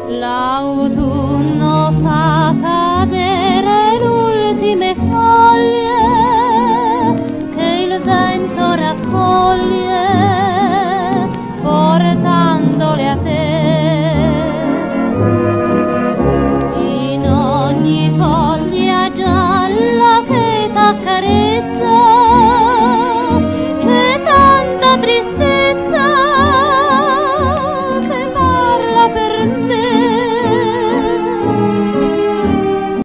L'autunno fa cadere le ultime foglie che il vento raccoglie